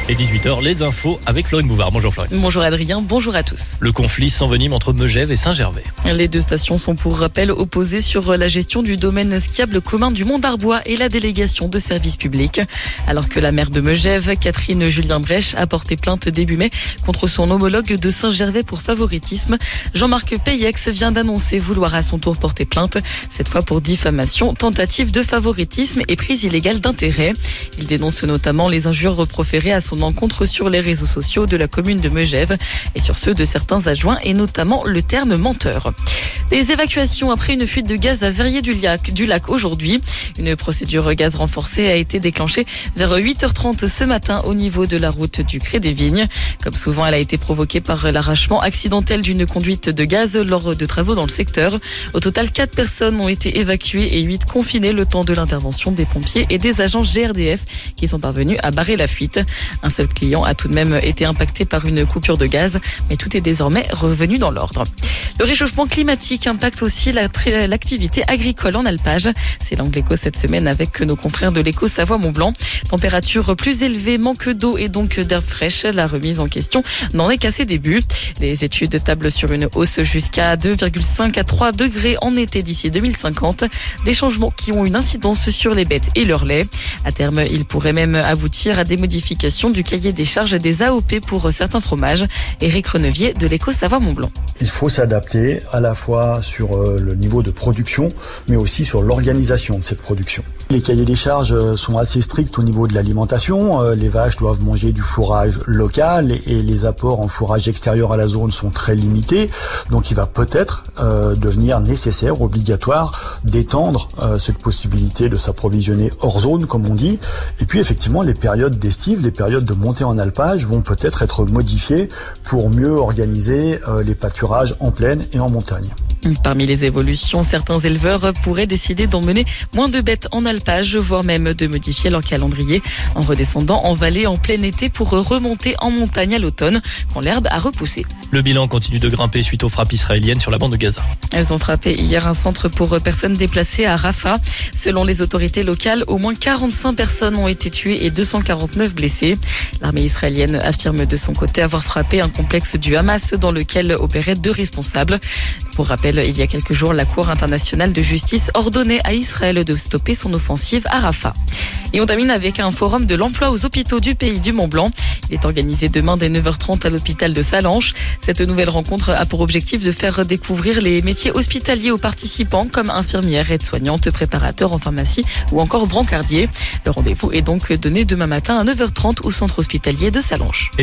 Et 18h, les infos avec Florine Bouvard. Bonjour Florine. Bonjour Adrien, bonjour à tous. Le conflit s'envenime entre Megève et Saint-Gervais. Les deux stations sont pour rappel opposées sur la gestion du domaine skiable commun du Mont d'Arbois et la délégation de services publics. Alors que la maire de Megève, Catherine Julien-Brèche, a porté plainte début mai contre son homologue de Saint-Gervais pour favoritisme, Jean-Marc Peyex vient d'annoncer vouloir à son tour porter plainte, cette fois pour diffamation, tentative de favoritisme et prise illégale d'intérêt. Il dénonce notamment les injures proférées à son encontre sur les réseaux sociaux de la commune de Megève et sur ceux de certains adjoints et notamment le terme menteur. Des évacuations après une fuite de gaz à Verrier-du-Lac aujourd'hui. Une procédure gaz renforcée a été déclenchée vers 8h30 ce matin au niveau de la route du Cré des Vignes. Comme souvent, elle a été provoquée par l'arrachement accidentel d'une conduite de gaz lors de travaux dans le secteur. Au total, 4 personnes ont été évacuées et 8 confinées le temps de l'intervention des pompiers et des agents GRDF qui sont parvenus à barrer la fuite. Un seul client a tout de même été impacté par une coupure de gaz, mais tout est désormais revenu dans l'ordre. Le réchauffement climatique impacte aussi l'activité agricole en alpage. C'est l'angle éco cette semaine avec nos confrères de l'éco Savoie-Mont-Blanc. Température plus élevée, manque d'eau et donc d'herbe fraîche. La remise en question n'en est qu'à ses débuts. Les études tablent sur une hausse jusqu'à 2,5 à 3 degrés en été d'ici 2050. Des changements qui ont une incidence sur les bêtes et leur lait. À terme, il pourrait même aboutir à des modifications du cahier des charges des AOP pour certains fromages. Éric Renevier de l'éco Savoie-Mont-Blanc. Il faut s'adapter à la fois sur le niveau de production, mais aussi sur l'organisation de cette production. Les cahiers des charges sont assez stricts au niveau de l'alimentation. Les vaches doivent manger du fourrage local et les apports en fourrage extérieur à la zone sont très limités. Donc il va peut-être devenir nécessaire, obligatoire, d'étendre cette possibilité de s'approvisionner hors zone, comme on dit. Et puis effectivement, les périodes d'estive, les périodes de montée en alpage vont peut-être être modifiées pour mieux organiser les pâturages en plaine et en montagne. Parmi les évolutions, certains éleveurs pourraient décider d'emmener moins de bêtes en alpage, voire même de modifier leur calendrier en redescendant en vallée en plein été pour remonter en montagne à l'automne quand l'herbe a repoussé. Le bilan continue de grimper suite aux frappes israéliennes sur la bande de Gaza. Elles ont frappé hier un centre pour personnes déplacées à Rafah. Selon les autorités locales, au moins 45 personnes ont été tuées et 249 blessées. L'armée israélienne affirme de son côté avoir frappé un complexe du Hamas dans lequel opéraient 2 responsables. Pour rappel, il y a quelques jours, la Cour internationale de justice ordonnait à Israël de stopper son offensive à Rafah. Et on termine avec un forum de l'emploi aux hôpitaux du pays du Mont-Blanc. Il est organisé demain dès 9h30 à l'hôpital de Sallanches. Cette nouvelle rencontre a pour objectif de faire découvrir les métiers hospitaliers aux participants comme infirmières, aides-soignantes, préparateurs en pharmacie ou encore brancardiers. Le rendez-vous est donc donné demain matin à 9h30 au centre hospitalier de Sallanches.